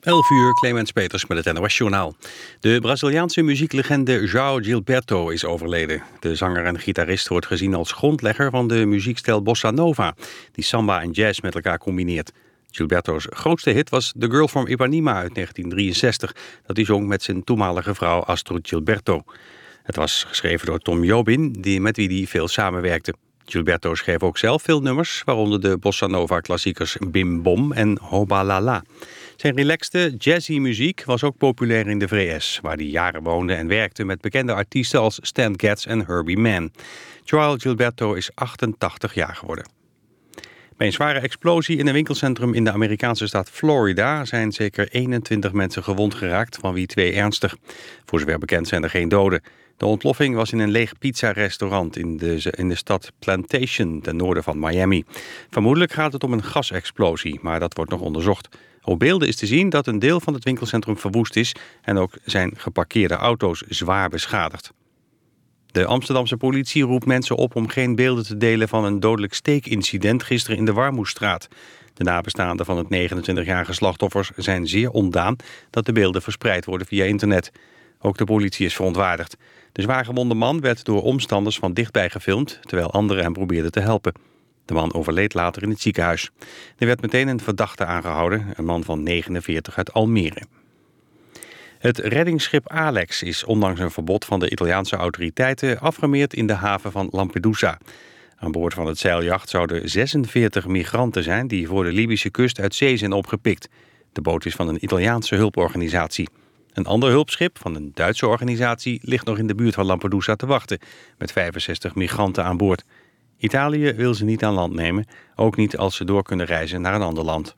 11 uur, Clemens Peters met het NOS-journaal. De Braziliaanse muzieklegende João Gilberto is overleden. De zanger en gitarist wordt gezien als grondlegger van de muziekstijl bossa nova, die samba en jazz met elkaar combineert. Gilberto's grootste hit was The Girl from Ipanema uit 1963, dat hij zong met zijn toenmalige vrouw Astrud Gilberto. Het was geschreven door Tom Jobim, met wie hij veel samenwerkte. Gilberto schreef ook zelf veel nummers, waaronder de bossa nova klassiekers Bim Bom en Hoba La La. Zijn relaxte, jazzy muziek was ook populair in de VS, waar hij jaren woonde en werkte met bekende artiesten als Stan Getz en Herbie Mann. João Gilberto is 88 jaar geworden. Bij een zware explosie in een winkelcentrum in de Amerikaanse staat Florida zijn zeker 21 mensen gewond geraakt, van wie 2 ernstig. Voor zover bekend zijn er geen doden. De ontploffing was in een leeg pizzarestaurant in de stad Plantation, ten noorden van Miami. Vermoedelijk gaat het om een gasexplosie, maar dat wordt nog onderzocht. Op beelden is te zien dat een deel van het winkelcentrum verwoest is en ook zijn geparkeerde auto's zwaar beschadigd. De Amsterdamse politie roept mensen op om geen beelden te delen van een dodelijk steekincident gisteren in de Warmoestraat. De nabestaanden van het 29-jarige slachtoffers zijn zeer ontdaan dat de beelden verspreid worden via internet. Ook de politie is verontwaardigd. De zwaargewonde man werd door omstanders van dichtbij gefilmd, terwijl anderen hem probeerden te helpen. De man overleed later in het ziekenhuis. Er werd meteen een verdachte aangehouden, een man van 49 uit Almere. Het reddingsschip Alex is ondanks een verbod van de Italiaanse autoriteiten afgemeerd in de haven van Lampedusa. Aan boord van het zeiljacht zouden 46 migranten zijn die voor de Libische kust uit zee zijn opgepikt. De boot is van een Italiaanse hulporganisatie. Een ander hulpschip van een Duitse organisatie ligt nog in de buurt van Lampedusa te wachten, met 65 migranten aan boord. Italië wil ze niet aan land nemen, ook niet als ze door kunnen reizen naar een ander land.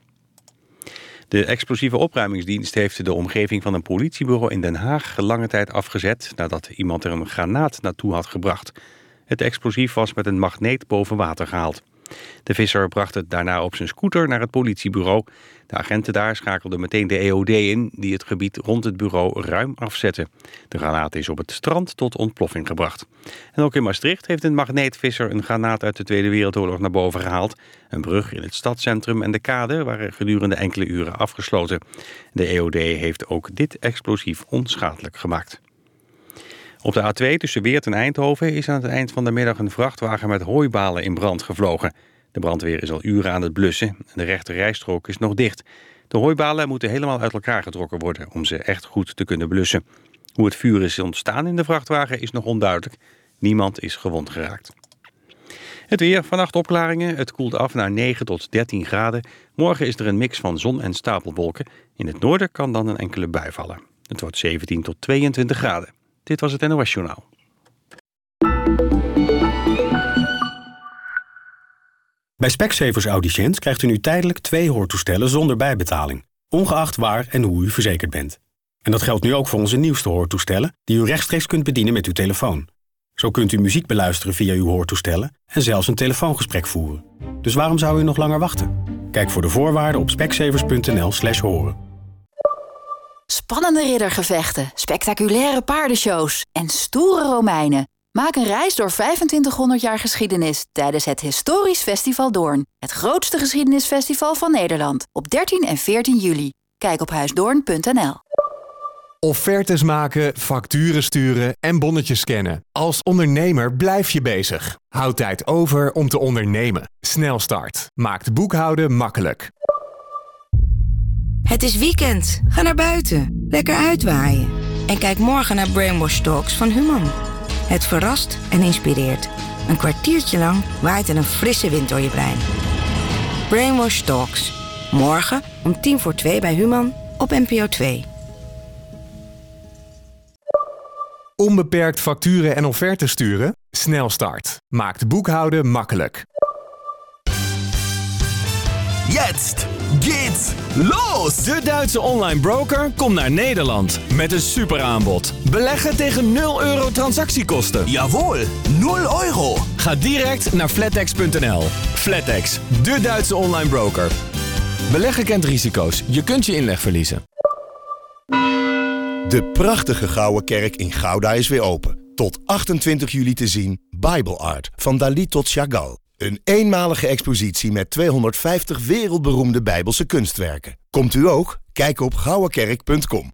De explosieve opruimingsdienst heeft de omgeving van een politiebureau in Den Haag lange tijd afgezet nadat iemand er een granaat naartoe had gebracht. Het explosief was met een magneet boven water gehaald. De visser bracht het daarna op zijn scooter naar het politiebureau. De agenten daar schakelden meteen de EOD in, die het gebied rond het bureau ruim afzette. De granaat is op het strand tot ontploffing gebracht. En ook in Maastricht heeft een magneetvisser een granaat uit de Tweede Wereldoorlog naar boven gehaald. Een brug in het stadscentrum en de kade waren gedurende enkele uren afgesloten. De EOD heeft ook dit explosief onschadelijk gemaakt. Op de A2 tussen Weert en Eindhoven is aan het eind van de middag een vrachtwagen met hooibalen in brand gevlogen. De brandweer is al uren aan het blussen en de rechte rijstrook is nog dicht. De hooibalen moeten helemaal uit elkaar getrokken worden om ze echt goed te kunnen blussen. Hoe het vuur is ontstaan in de vrachtwagen is nog onduidelijk. Niemand is gewond geraakt. Het weer, vannacht opklaringen. Het koelt af naar 9 tot 13 graden. Morgen is er een mix van zon en stapelwolken. In het noorden kan dan een enkele bui vallen. Het wordt 17 tot 22 graden. Dit was het NOS-journaal. Bij Specsavers Audiciënt krijgt u nu tijdelijk 2 hoortoestellen zonder bijbetaling, ongeacht waar en hoe u verzekerd bent. En dat geldt nu ook voor onze nieuwste hoortoestellen, die u rechtstreeks kunt bedienen met uw telefoon. Zo kunt u muziek beluisteren via uw hoortoestellen en zelfs een telefoongesprek voeren. Dus waarom zou u nog langer wachten? Kijk voor de voorwaarden op specsavers.nl/horen. Spannende riddergevechten, spectaculaire paardenshows en stoere Romeinen. Maak een reis door 2500 jaar geschiedenis tijdens het Historisch Festival Doorn. Het grootste geschiedenisfestival van Nederland. Op 13 en 14 juli. Kijk op huisdoorn.nl. Offertes maken, facturen sturen en bonnetjes scannen. Als ondernemer blijf je bezig. Houd tijd over om te ondernemen. Snelstart maakt boekhouden makkelijk. Het is weekend. Ga naar buiten. Lekker uitwaaien. En kijk morgen naar Brainwash Talks van Human. Het verrast en inspireert. Een kwartiertje lang waait er een frisse wind door je brein. Brainwash Talks. Morgen om 1:45 bij Human op NPO 2. Onbeperkt facturen en offertes sturen? Snelstart maakt boekhouden makkelijk. Jetzt geht's los! De Duitse online broker komt naar Nederland met een superaanbod. Beleggen tegen 0 euro transactiekosten. Jawohl, 0 euro. Ga direct naar flatex.nl. Flatex, de Duitse online broker. Beleggen kent risico's. Je kunt je inleg verliezen. De prachtige Gouden Kerk in Gouda is weer open. Tot 28 juli te zien Bible Art van Dalí tot Chagall. Een eenmalige expositie met 250 wereldberoemde Bijbelse kunstwerken. Komt u ook? Kijk op gouwekerk.com.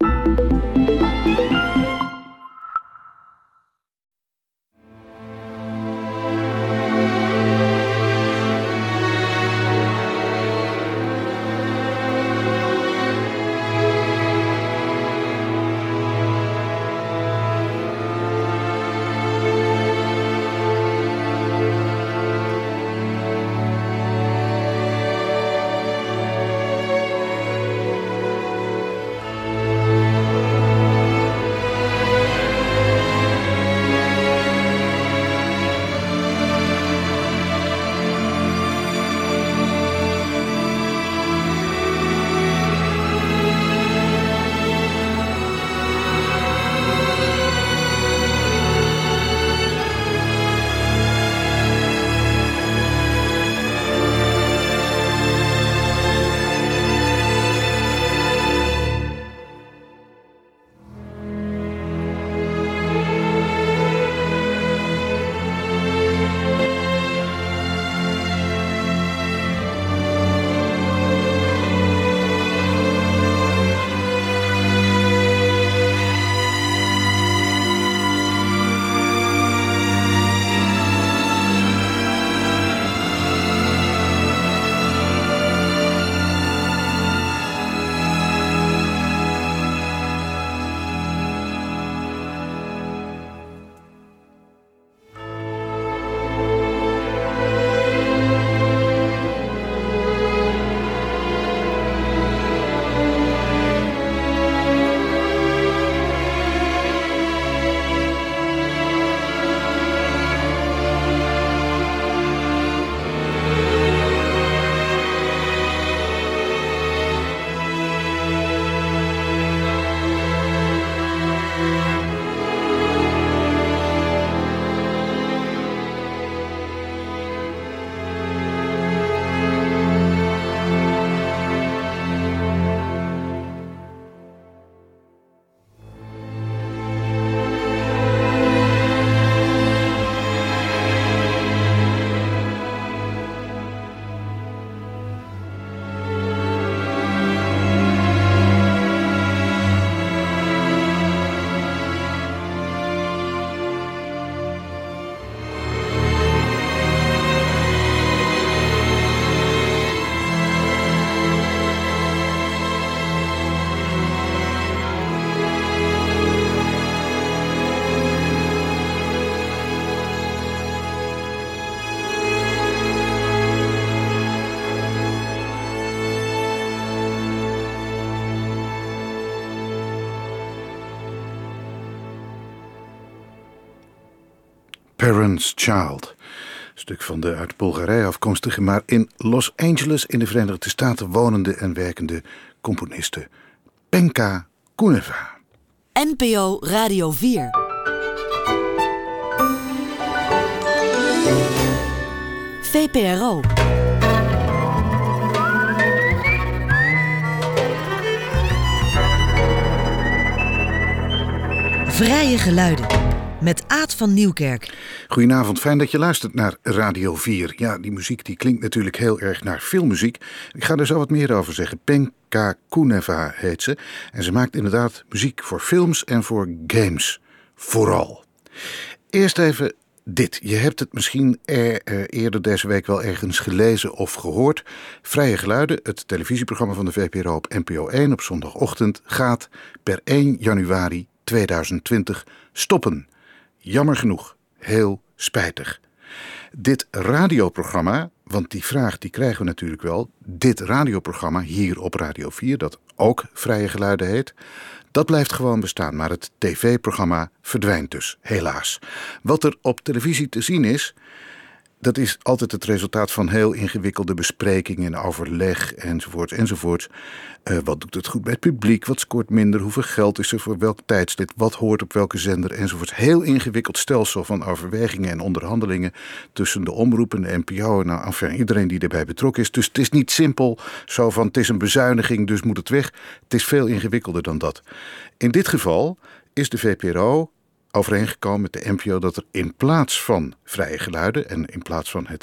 Parents' Child. Een stuk van de uit Bulgarije afkomstige, maar in Los Angeles in de Verenigde Staten wonende en werkende componiste Penka Kuneva. NPO Radio 4. VPRO. Vrije geluiden. Met Aad van Nieuwkerk. Goedenavond, fijn dat je luistert naar Radio 4. Ja, die muziek die klinkt natuurlijk heel erg naar filmmuziek. Ik ga er zo wat meer over zeggen. Penka Kuneva heet ze. En ze maakt inderdaad muziek voor films en voor games. Vooral. Eerst even dit. Je hebt het misschien eerder deze week wel ergens gelezen of gehoord. Vrije Geluiden, het televisieprogramma van de VPRO op NPO 1 op zondagochtend, gaat per 1 januari 2020 stoppen. Jammer genoeg, heel spijtig. Dit radioprogramma, want die vraag die krijgen we natuurlijk wel, dit radioprogramma hier op Radio 4, dat ook Vrije Geluiden heet, dat blijft gewoon bestaan, maar het tv-programma verdwijnt dus, helaas. Wat er op televisie te zien is, dat is altijd het resultaat van heel ingewikkelde besprekingen en overleg enzovoorts enzovoorts. Wat doet het goed bij het publiek? Wat scoort minder? Hoeveel geld is er voor welk tijdstip? Wat hoort op welke zender? Enzovoorts. Heel ingewikkeld stelsel van overwegingen en onderhandelingen tussen de omroep en de NPO en enfin, iedereen die erbij betrokken is. Dus het is niet simpel zo van het is een bezuiniging, dus moet het weg. Het is veel ingewikkelder dan dat. In dit geval is de VPRO overeengekomen met de NPO dat er in plaats van Vrije Geluiden en in plaats van het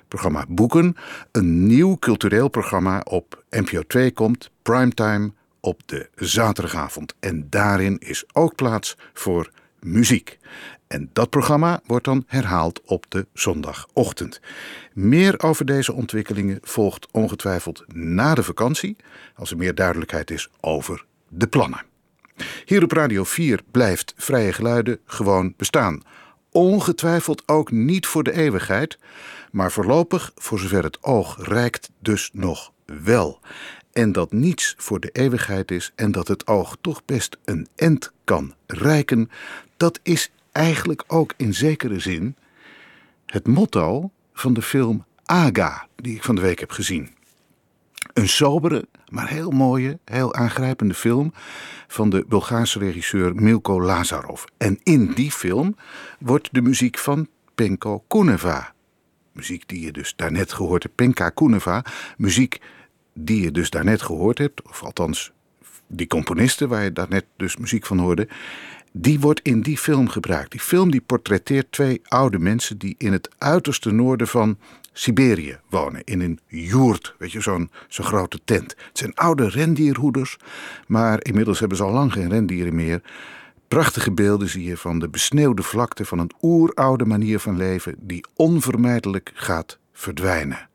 programma Boeken, een nieuw cultureel programma op NPO 2 komt, primetime, op de zaterdagavond. En daarin is ook plaats voor muziek. En dat programma wordt dan herhaald op de zondagochtend. Meer over deze ontwikkelingen volgt ongetwijfeld na de vakantie, als er meer duidelijkheid is over de plannen. Hier op Radio 4 blijft Vrije Geluiden gewoon bestaan. Ongetwijfeld ook niet voor de eeuwigheid, maar voorlopig, voor zover het oog reikt, dus nog wel. En dat niets voor de eeuwigheid is en dat het oog toch best een end kan reiken, dat is eigenlijk ook in zekere zin het motto van de film Aga, die ik van de week heb gezien. Een sobere, maar heel mooie, heel aangrijpende film van de Bulgaarse regisseur Milko Lazarov. En in die film wordt de muziek van Penko Kuneva, muziek die je dus daarnet gehoord hebt, Penka Kuneva, muziek die je dus daarnet gehoord hebt, of althans die componisten waar je daarnet dus muziek van hoorde, die wordt in die film gebruikt. Die film die portretteert twee oude mensen die in het uiterste noorden van Siberië wonen. In een joert, weet je, zo'n grote tent. Het zijn oude rendierhoeders, maar inmiddels hebben ze al lang geen rendieren meer. Prachtige beelden zie je van de besneeuwde vlakte van een oeroude manier van leven die onvermijdelijk gaat verdwijnen.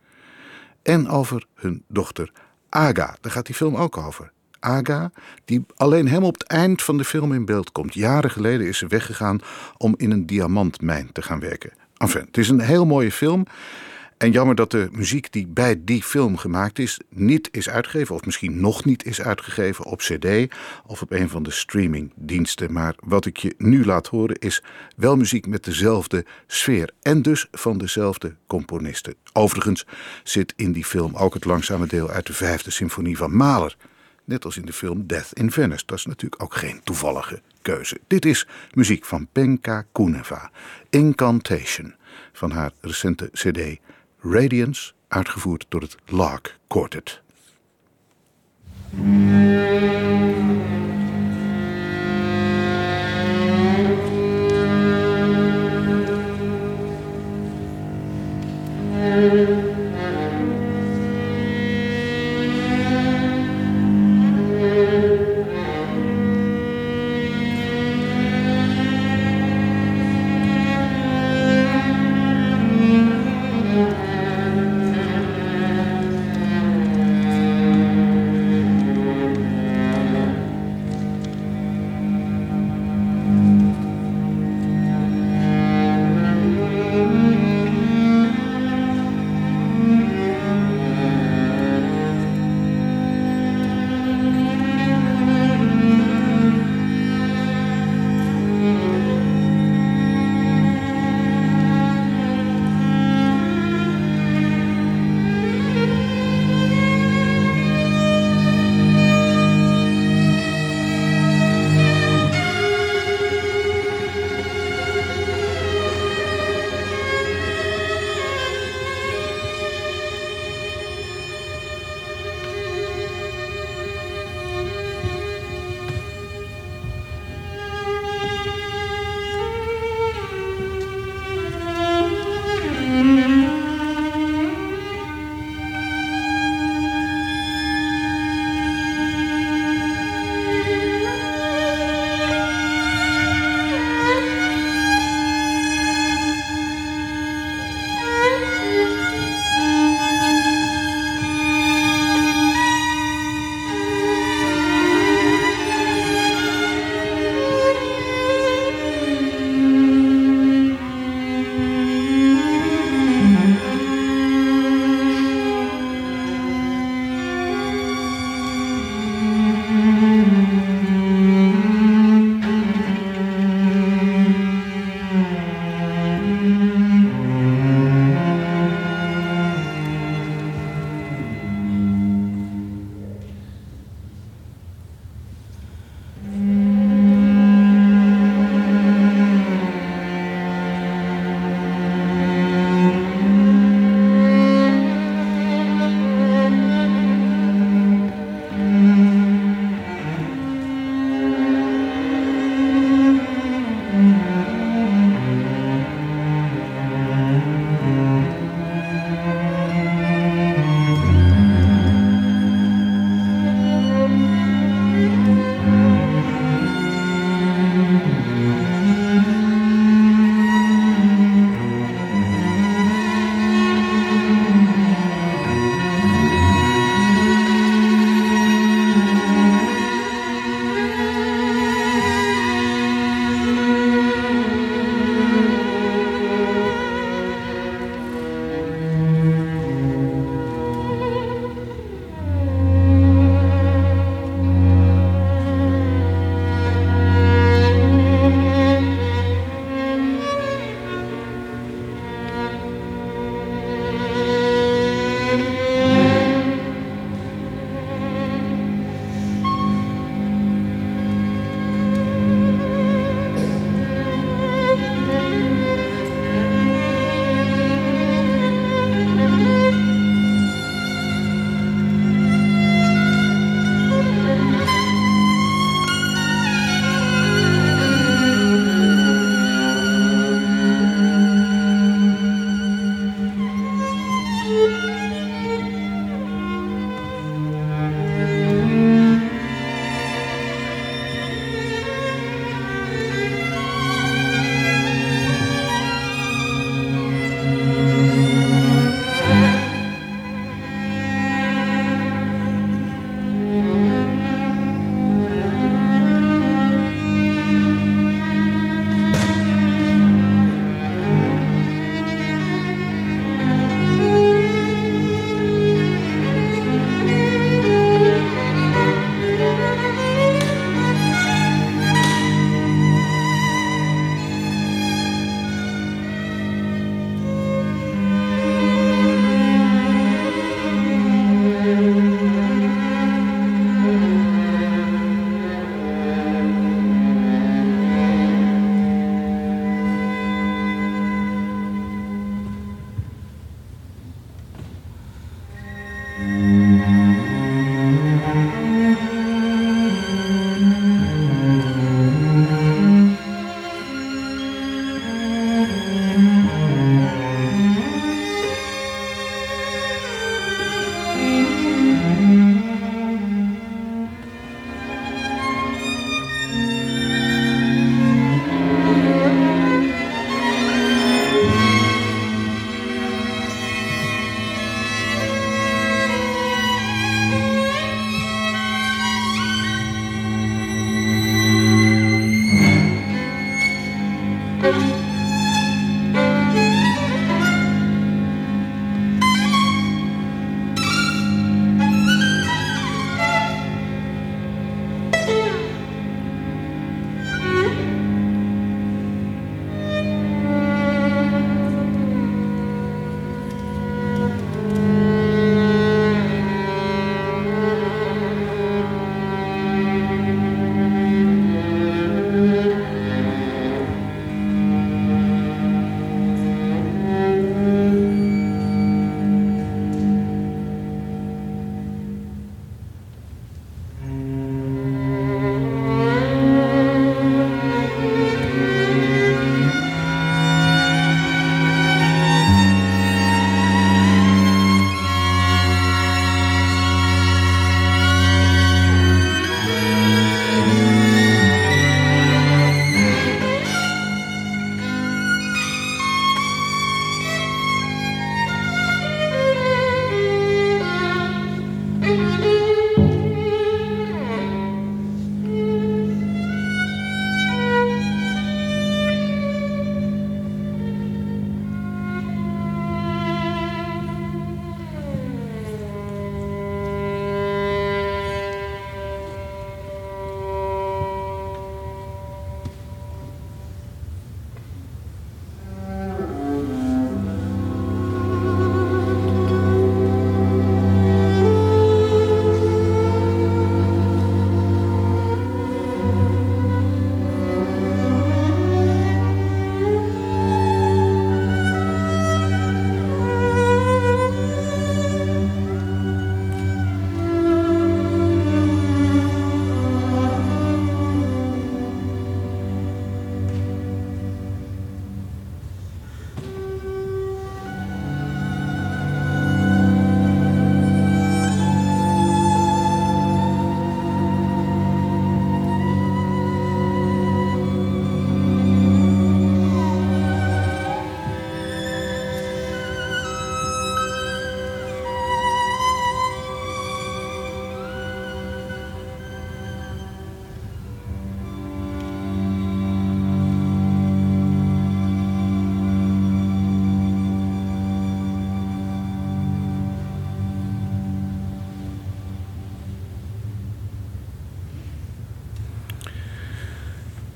En over hun dochter Aga, daar gaat die film ook over. Aga, die alleen helemaal op het eind van de film in beeld komt. Jaren geleden is ze weggegaan om in een diamantmijn te gaan werken. Enfin, het is een heel mooie film. En jammer dat de muziek die bij die film gemaakt is, niet is uitgegeven, of misschien nog niet is uitgegeven op cd of op een van de streamingdiensten. Maar wat ik je nu laat horen is wel muziek met dezelfde sfeer en dus van dezelfde componisten. Overigens zit in die film ook het langzame deel uit de 5e symfonie van Mahler. Net als in de film Death in Venice. Dat is natuurlijk ook geen toevallige keuze. Dit is muziek van Penka Kuneva, Incantation, van haar recente cd Radiance, uitgevoerd door het Lark Quartet.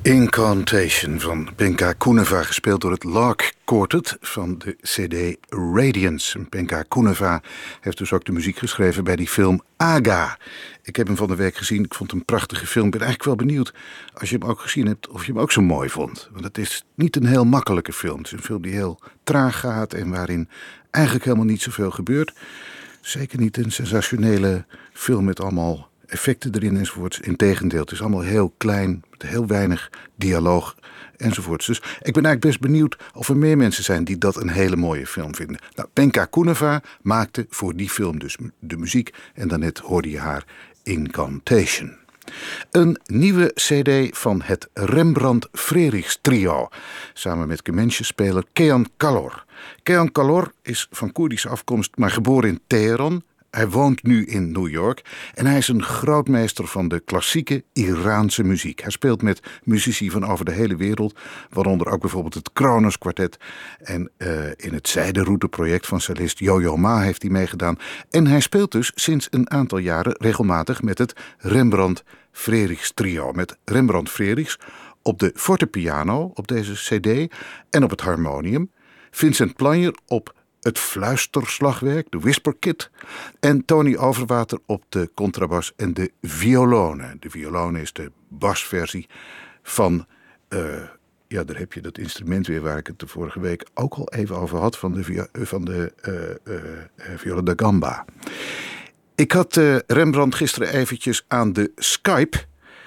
Incantation van Penka Kuneva, gespeeld door het Lark Quartet van de CD Radiance. Penka Kuneva heeft dus ook de muziek geschreven bij die film Aga. Ik heb hem van de week gezien, ik vond hem een prachtige film. Ik ben eigenlijk wel benieuwd, als je hem ook gezien hebt, of je hem ook zo mooi vond. Want het is niet een heel makkelijke film. Het is een film die heel traag gaat en waarin eigenlijk helemaal niet zoveel gebeurt. Zeker niet een sensationele film met allemaal effecten erin enzovoorts. Integendeel, het is allemaal heel klein, met heel weinig dialoog enzovoorts. Dus ik ben eigenlijk best benieuwd of er meer mensen zijn die dat een hele mooie film vinden. Nou, Penka Kuneva maakte voor die film dus de muziek en daarnet hoorde je haar Incantation. Een nieuwe cd van het Rembrandt Frerichs trio, samen met Kemenche-speler Kean Kalor. Kean Kalor is van Koerdische afkomst, maar geboren in Teheran. Hij woont nu in New York en hij is een grootmeester van de klassieke Iraanse muziek. Hij speelt met muzici van over de hele wereld, waaronder ook bijvoorbeeld het Kronos Quartet. En in het Zijderoute-project van cellist Yo-Yo Ma heeft hij meegedaan. En hij speelt dus sinds een aantal jaren regelmatig met het Rembrandt Frerichs trio. Met Rembrandt Frerichs op de fortepiano op deze cd en op het harmonium. Vincent Planjer op het fluisterslagwerk, de Whisper Kit. En Tony Overwater op de contrabas en de violone. De violone is de basversie van, ja, daar heb je dat instrument weer waar ik het de vorige week ook al even over had, van de viola da gamba. Ik had Rembrandt gisteren eventjes aan de Skype.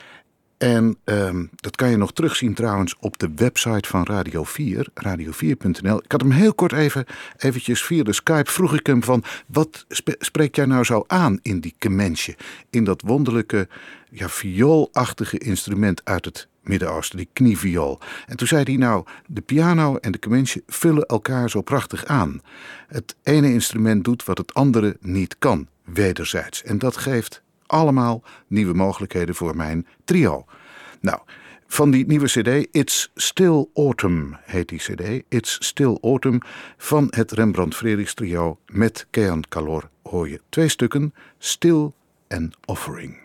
En dat kan je nog terugzien trouwens op de website van Radio 4, radio4.nl. Ik had hem heel kort eventjes via de Skype, vroeg ik hem van, wat spreekt jij nou zo aan in die kemenche? In dat wonderlijke, ja, vioolachtige instrument uit het Midden-Oosten, die knieviool. En toen zei hij, nou, de piano en de kemenche vullen elkaar zo prachtig aan. Het ene instrument doet wat het andere niet kan, wederzijds. En dat geeft allemaal nieuwe mogelijkheden voor mijn trio. Nou, van die nieuwe cd, It's Still Autumn heet die cd. It's Still Autumn van het Rembrandt Frerichs trio met Kean Kalor hoor je 2 stukken, Still and Offering.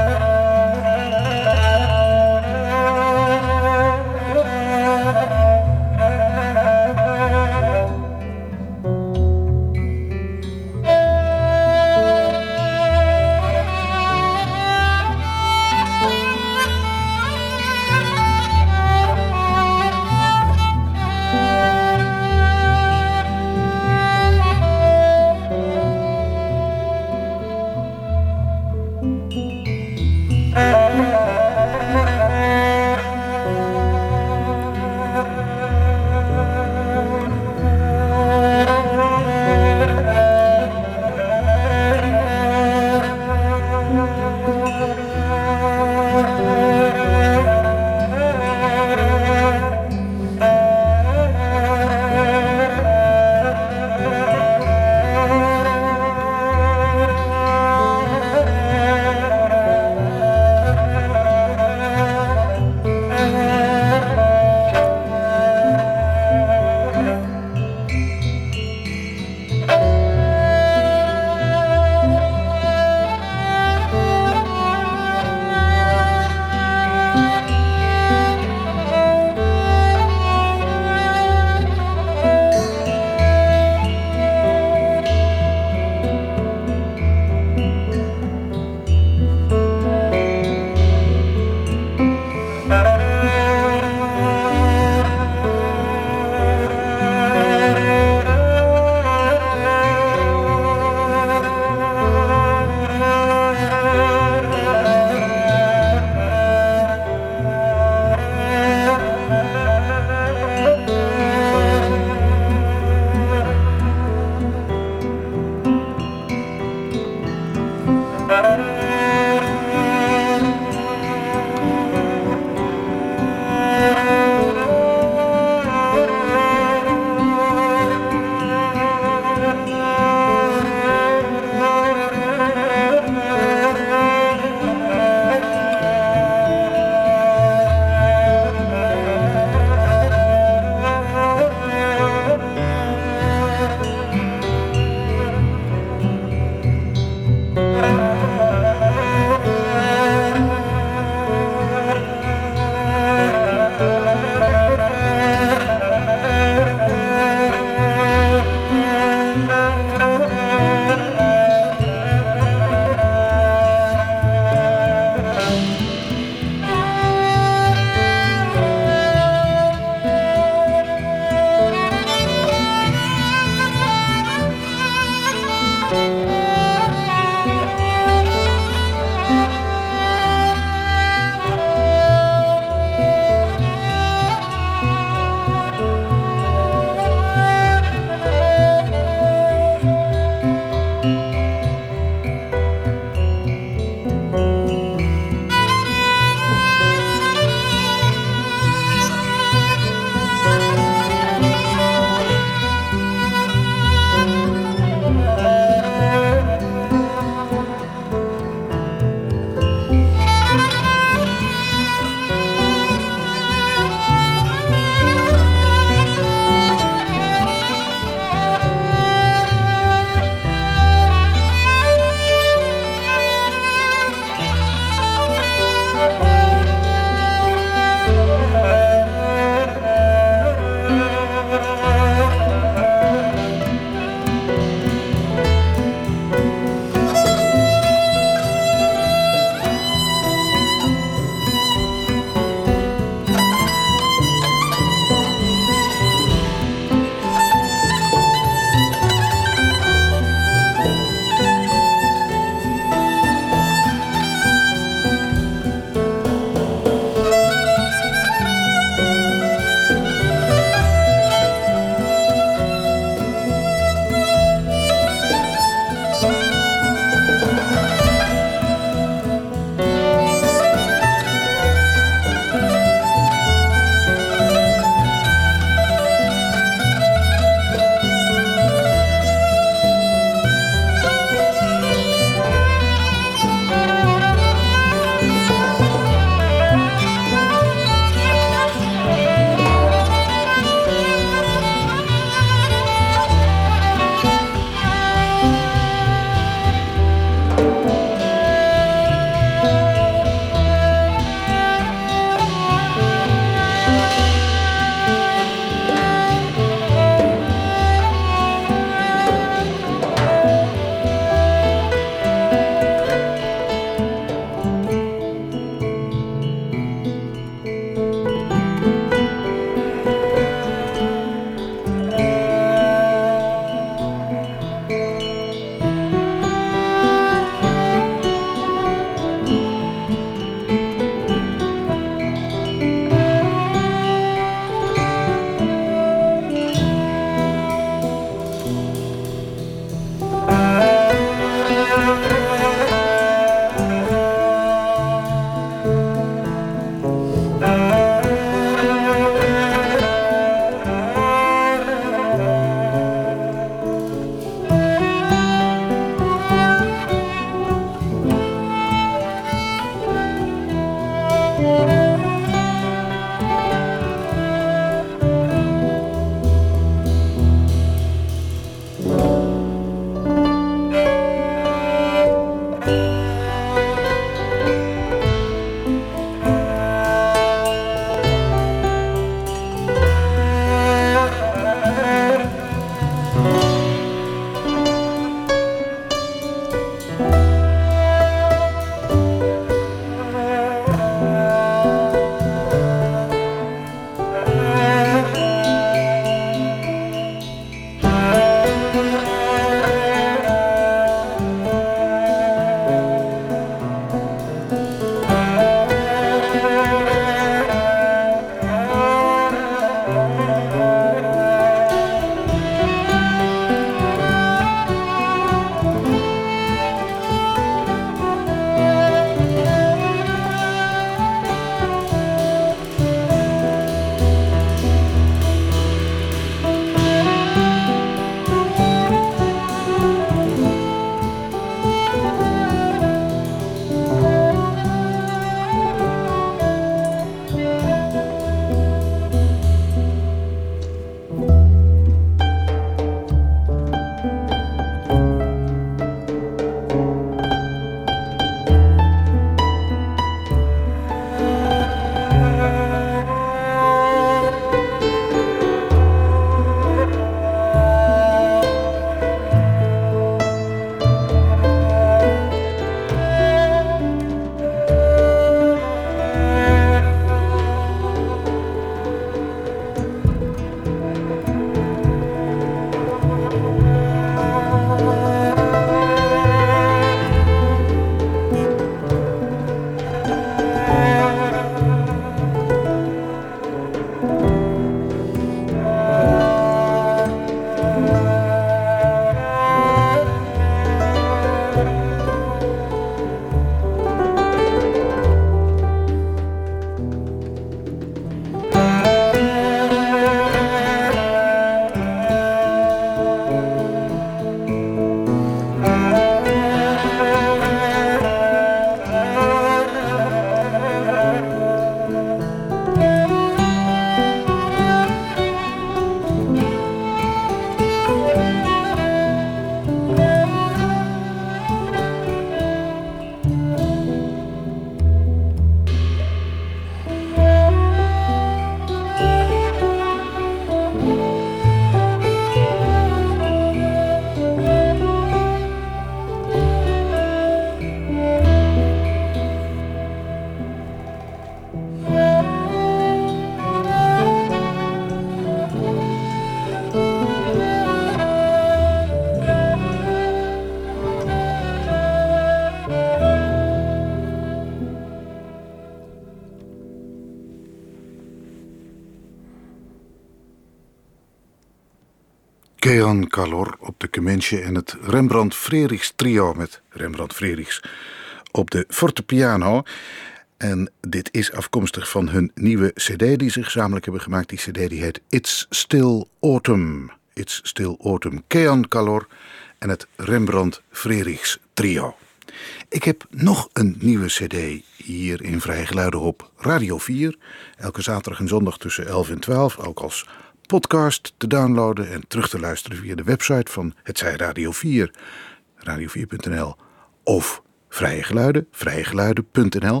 Kean Kalor op de kementsje en het Rembrandt Frerichs trio met Rembrandt Frerichs op de fortepiano. En dit is afkomstig van hun nieuwe cd die ze gezamenlijk hebben gemaakt. Die cd die heet It's Still Autumn. It's Still Autumn. Kean Kalor en het Rembrandt Frerichs trio. Ik heb nog een nieuwe cd hier in Vrije Geluiden op Radio 4. Elke zaterdag en zondag tussen 11 en 12, ook als podcast te downloaden en terug te luisteren via de website van Het Zij Radio 4, radio4.nl of Vrije Geluiden, vrijegeluiden.nl.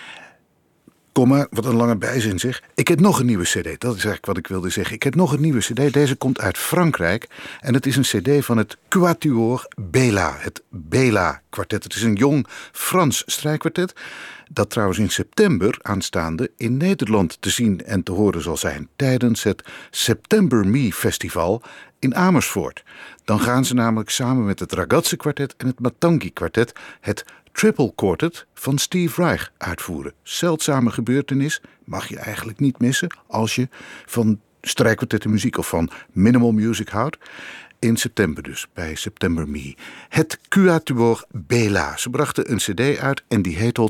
Kom maar, wat een lange bijzin zeg. Ik heb nog een nieuwe cd, dat is eigenlijk wat ik wilde zeggen. Ik heb nog een nieuwe cd, deze komt uit Frankrijk. En het is een cd van het Quatuor Bela, het Bela kwartet. Het is een jong Frans strijkkwartet, dat trouwens in september aanstaande in Nederland te zien en te horen zal zijn tijdens het September Me Festival in Amersfoort. Dan gaan ze namelijk samen met het Ragazze kwartet en het Matangi kwartet het Triple Quartet van Steve Reich uitvoeren. Zeldzame gebeurtenis, mag je eigenlijk niet missen als je van strijkkwartettenmuziek of van minimal music houdt. In september dus, bij September Me. Het Quatuor Bela. Ze brachten een cd uit en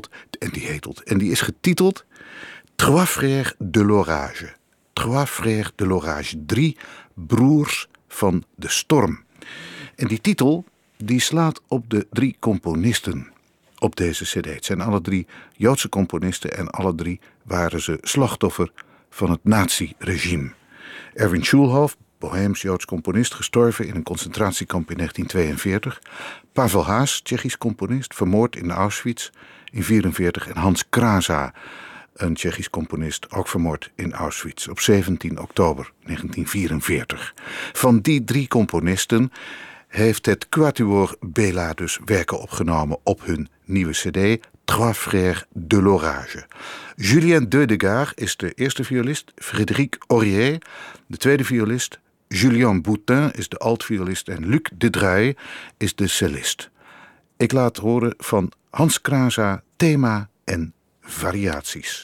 die is getiteld Trois Frères de l'Orage. Trois Frères de l'Orage. 3 broers van de storm. En die titel die slaat op de 3 componisten op deze cd. Het zijn alle 3 Joodse componisten en alle 3 waren ze slachtoffer van het nazi-regime. Erwin Schulhoff, Boheems Joods componist, gestorven in een concentratiekamp in 1942. Pavel Haas, Tsjechisch componist, vermoord in Auschwitz in 1944. En Hans Kraza, een Tsjechisch componist, ook vermoord in Auschwitz op 17 oktober 1944. Van die 3 componisten heeft het Quatuor Bela dus werken opgenomen op hun nieuwe cd Trois Frères de l'Orage. Julien Dedegaard is de eerste violist, Frédéric Aurier de tweede violist, Julien Boutin is de altviolist en Luc Dedraye is de cellist. Ik laat horen van Hans Kraza, thema en variaties.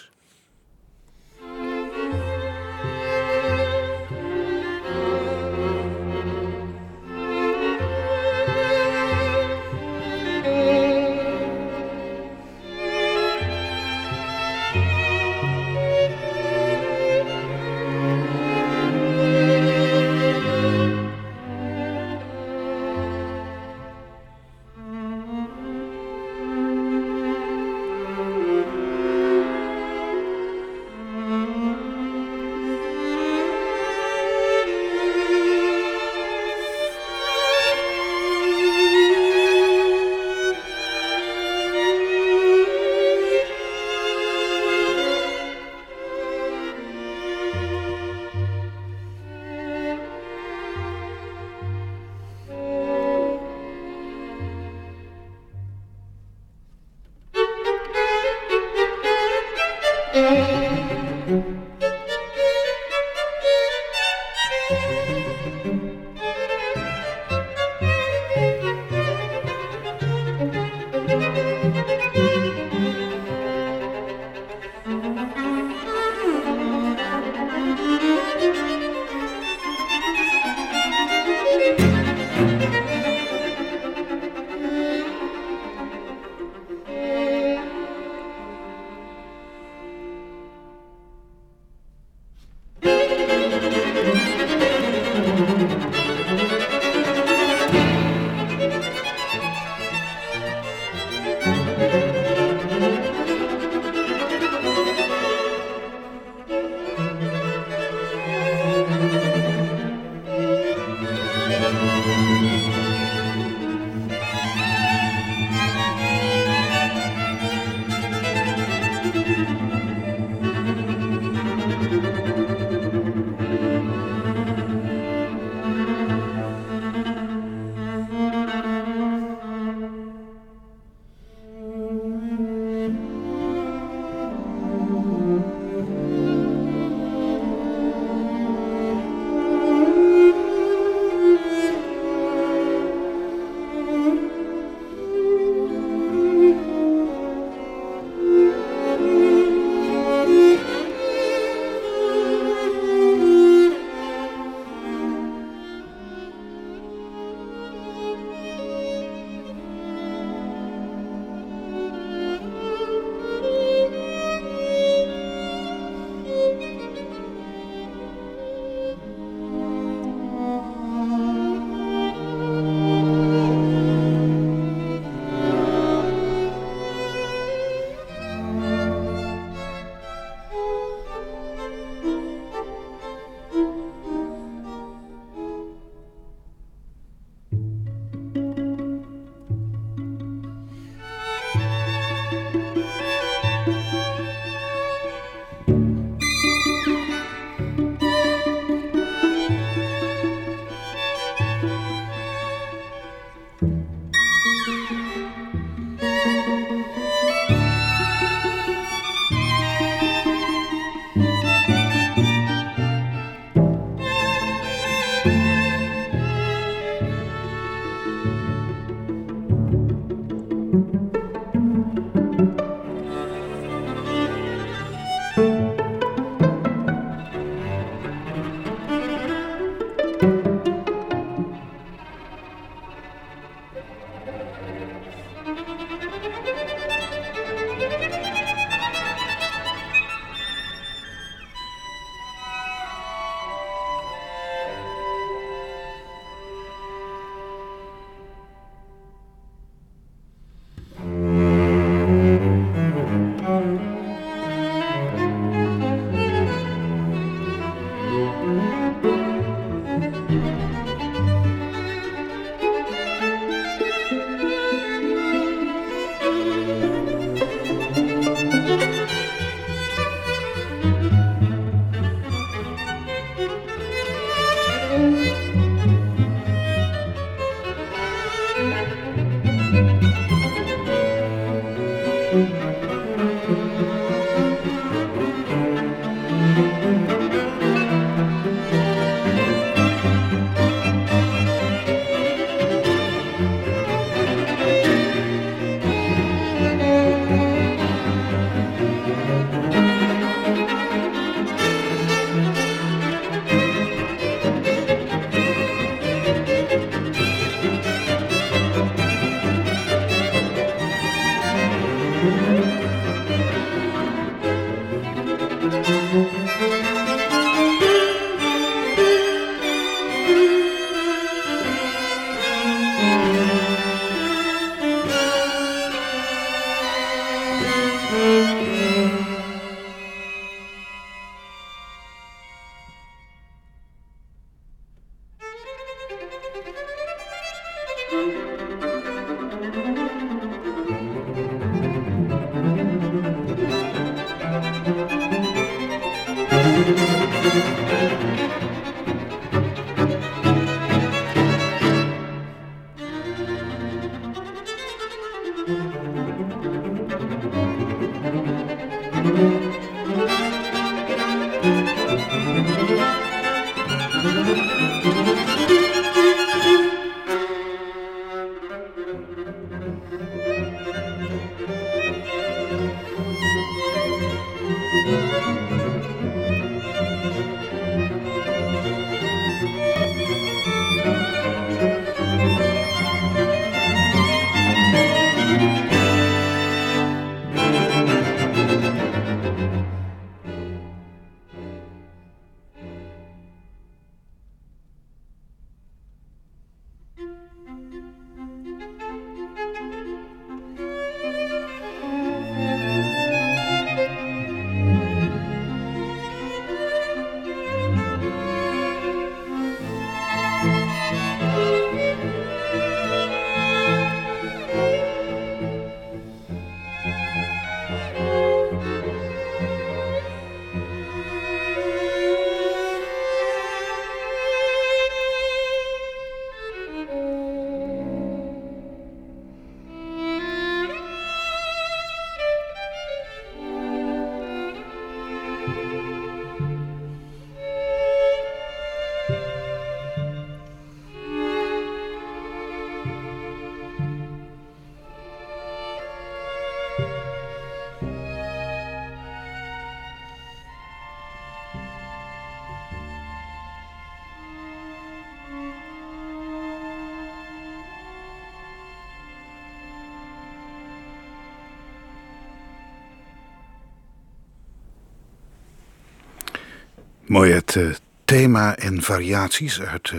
Mooi, het thema en variaties uit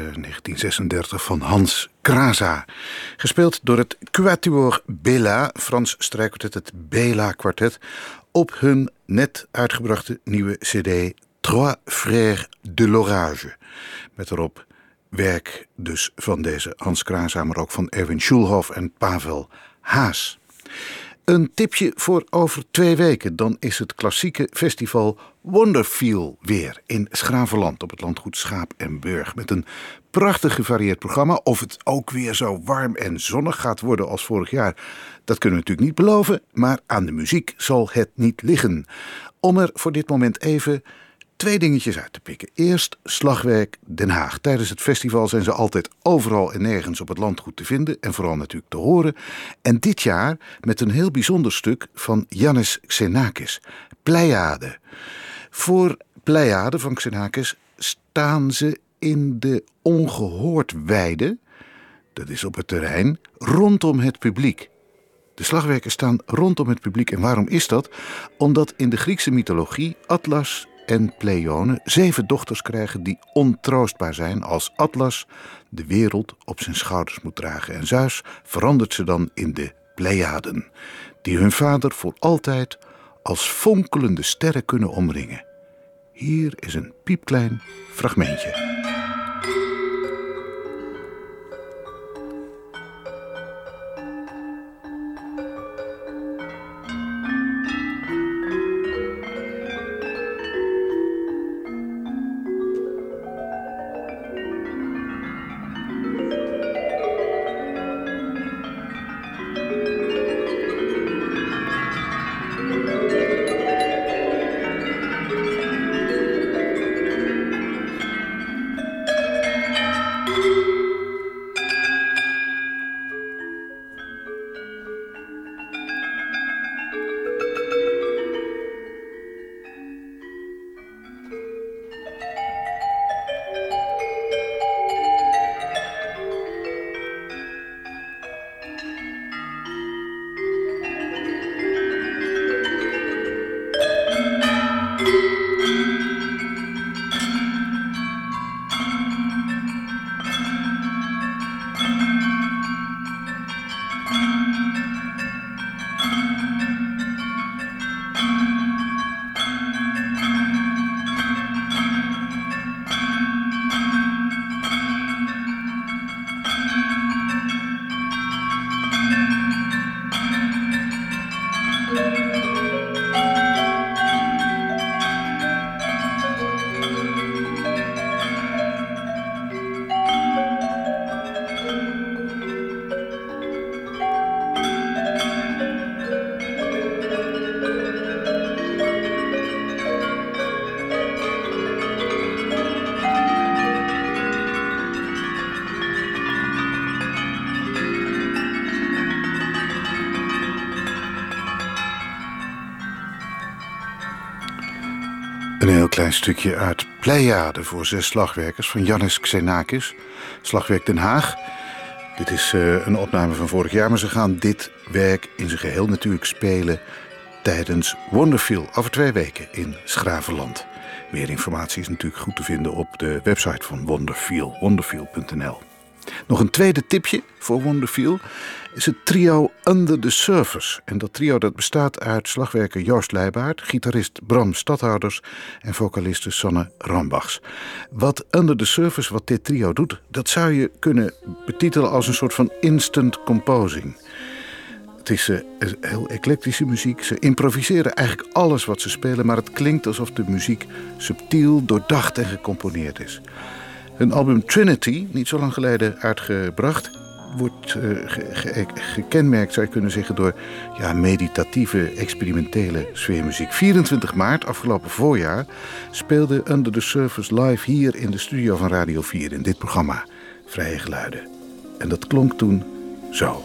1936 van Hans Krása. Gespeeld door het Quatuor Béla, Frans strijkkwartet, het Béla Kwartet, op hun net uitgebrachte nieuwe cd Trois Frères de l'Orage. Met erop werk dus van deze Hans Krása, maar ook van Erwin Schulhoff en Pavel Haas. Een tipje voor over 2 weken. Dan is het klassieke festival Wonderfeel weer in Schravenland op het landgoed Schaap en Burg. Met een prachtig gevarieerd programma. Of het ook weer zo warm en zonnig gaat worden als vorig jaar, dat kunnen we natuurlijk niet beloven. Maar aan de muziek zal het niet liggen. Om er voor dit moment even 2 dingetjes uit te pikken. Eerst Slagwerk Den Haag. Tijdens het festival zijn ze altijd overal en nergens op het landgoed te vinden en vooral natuurlijk te horen. En dit jaar met een heel bijzonder stuk van Yannis Xenakis, Pleiade. Voor Pleiade van Xenakis staan ze in de ongehoordweide, dat is op het terrein, rondom het publiek. De slagwerken staan rondom het publiek. En waarom is dat? Omdat in de Griekse mythologie Atlas en Pleione 7 dochters krijgen die ontroostbaar zijn als Atlas de wereld op zijn schouders moet dragen. En Zeus verandert ze dan in de Pleiaden, die hun vader voor altijd als fonkelende sterren kunnen omringen. Hier is een piepklein fragmentje. klein stukje uit Pleiade voor 6 slagwerkers van Yannis Xenakis, Slagwerk Den Haag. Dit is een opname van vorig jaar, maar ze gaan dit werk in zijn geheel natuurlijk spelen tijdens Wonderfeel over 2 weken in Schravenland. Meer informatie is natuurlijk goed te vinden op de website van Wonderfeel, wonderfeel.nl. Nog een tweede tipje voor Wonderfeel is het trio Under the Surface. En dat trio dat bestaat uit slagwerker Joost Leijbaert, gitarist Bram Stadhouders en vocaliste Sanne Rambachs. Wat Under the Surface, wat dit trio doet, dat zou je kunnen betitelen als een soort van instant composing. Het is heel eclectische muziek. Ze improviseren eigenlijk alles wat ze spelen, maar het klinkt alsof de muziek subtiel, doordacht en gecomponeerd is. Hun album Trinity, niet zo lang geleden uitgebracht, wordt gekenmerkt, zou je kunnen zeggen, door meditatieve, experimentele sfeermuziek. 24 maart, afgelopen voorjaar, speelde Under the Surface live hier in de studio van Radio 4 in dit programma Vrije Geluiden. En dat klonk toen zo.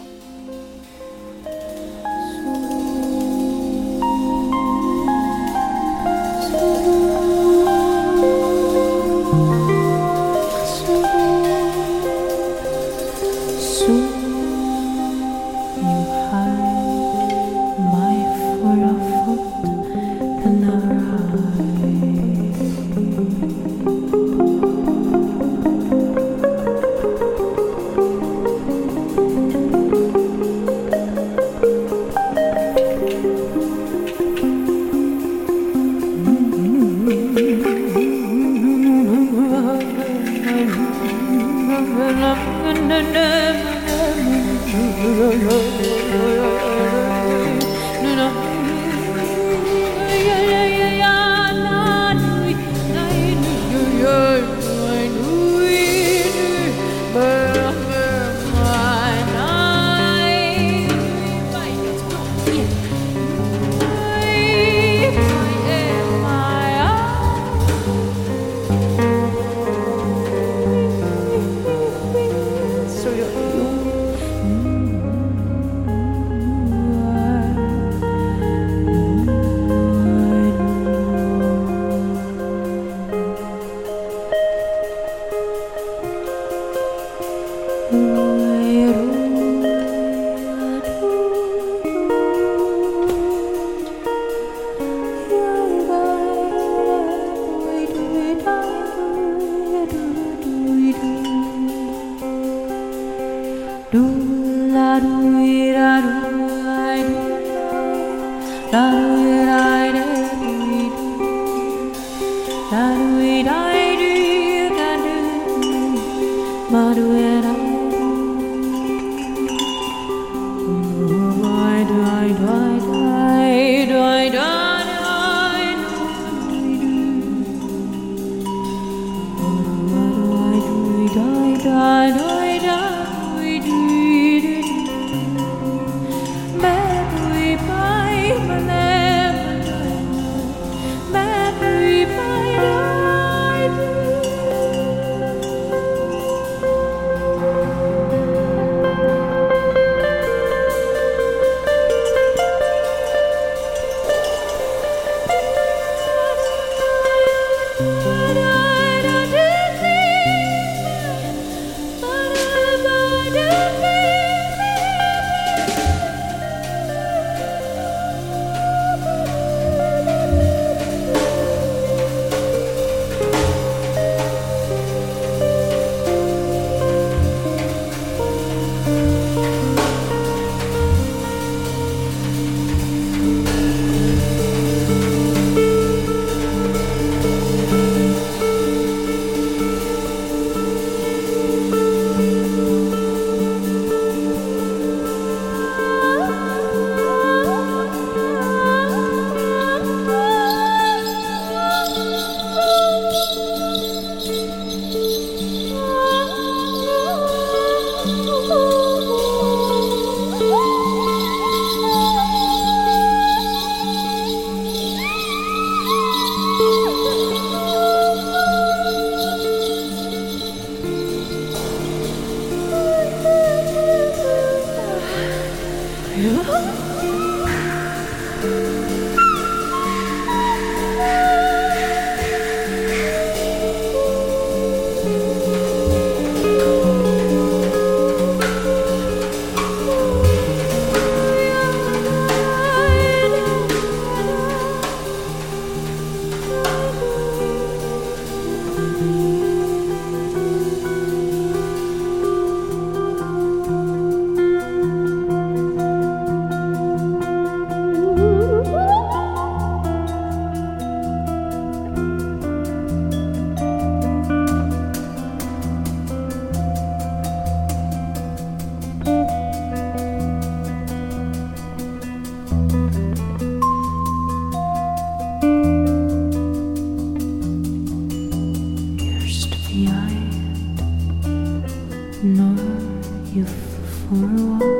tear-eyed, nor you for a while.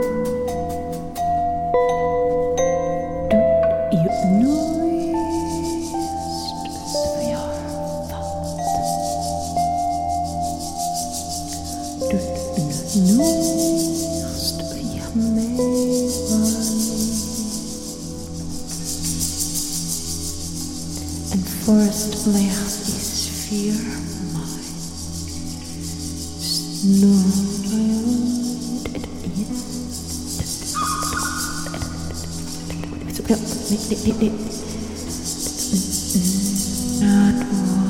Don't you noise of your thoughts? Don't you noise of your and forest light is fear mine. Snow not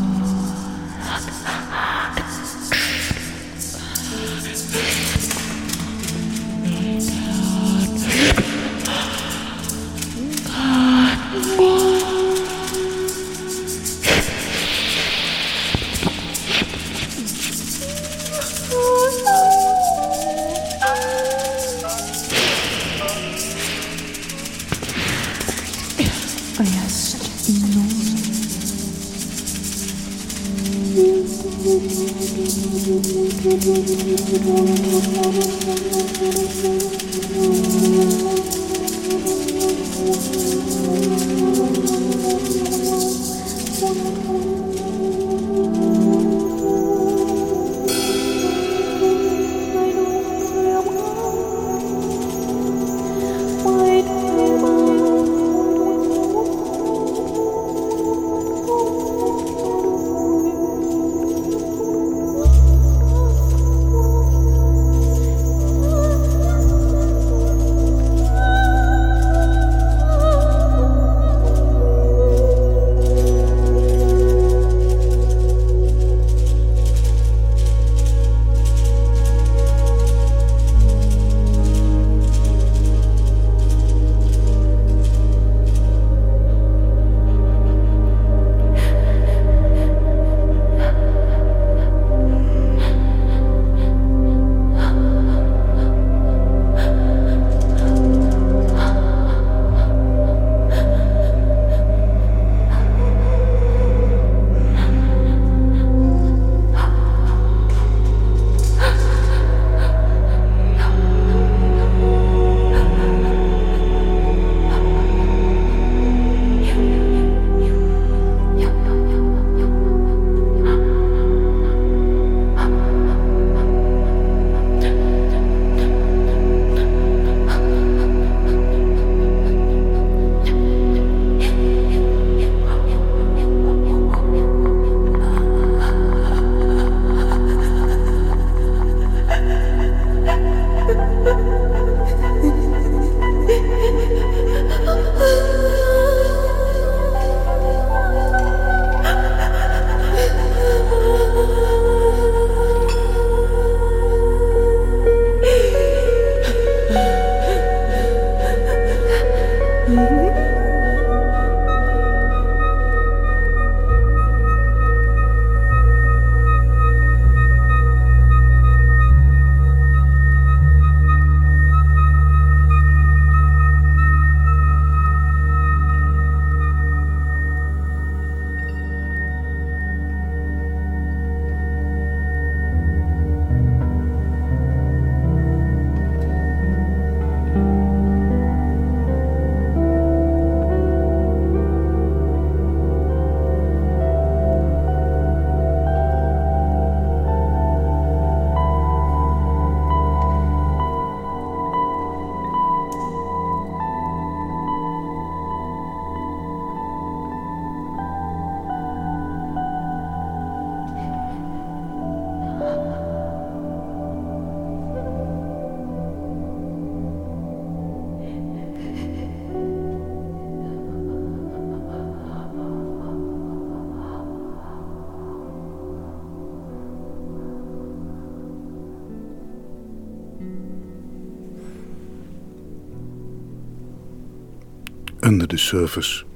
Under the Surface.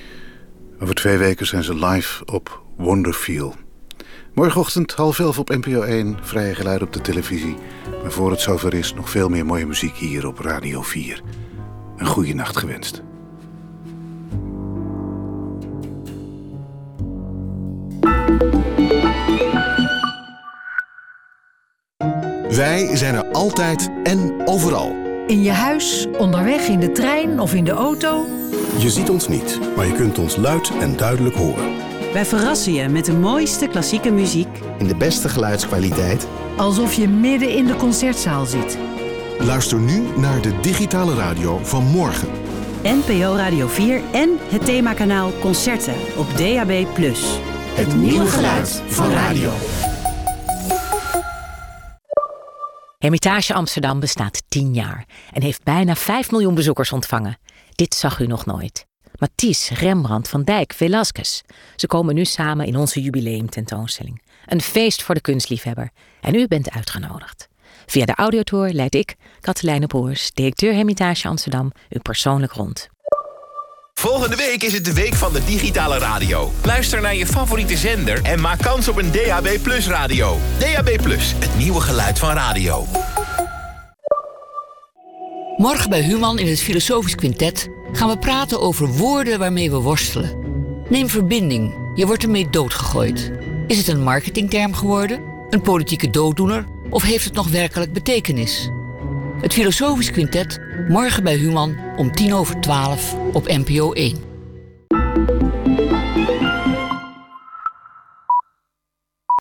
Over 2 weken zijn ze live op Wonderfeel. Morgenochtend 10:30 op NPO 1, vrije geluid op de televisie. Maar voor het zover is, nog veel meer mooie muziek hier op Radio 4. Een goede nacht gewenst. Wij zijn er altijd en overal. In je huis, onderweg in de trein of in de auto. Je ziet ons niet, maar je kunt ons luid en duidelijk horen. Wij verrassen je met de mooiste klassieke muziek. In de beste geluidskwaliteit. Alsof je midden in de concertzaal zit. Luister nu naar de digitale radio van morgen. NPO Radio 4 en het themakanaal Concerten op DAB+. Het nieuwe geluid van radio. Hermitage Amsterdam bestaat 10 jaar en heeft bijna 5 miljoen bezoekers ontvangen. Dit zag u nog nooit. Matisse, Rembrandt, Van Dijk, Velázquez. Ze komen nu samen in onze jubileumtentoonstelling. Een feest voor de kunstliefhebber. En u bent uitgenodigd. Via de audiotour leid ik, Katelijne Boers, directeur Hermitage Amsterdam, u persoonlijk rond. Volgende week is het de week van de digitale radio. Luister naar je favoriete zender en maak kans op een DAB+ radio. DAB+, het nieuwe geluid van radio. Morgen bij Human in het Filosofisch Quintet gaan we praten over woorden waarmee we worstelen. Neem verbinding, je wordt ermee doodgegooid. Is het een marketingterm geworden? Een politieke dooddoener? Of heeft het nog werkelijk betekenis? Het Filosofisch Quintet, morgen bij Human om 11:10 op NPO 1.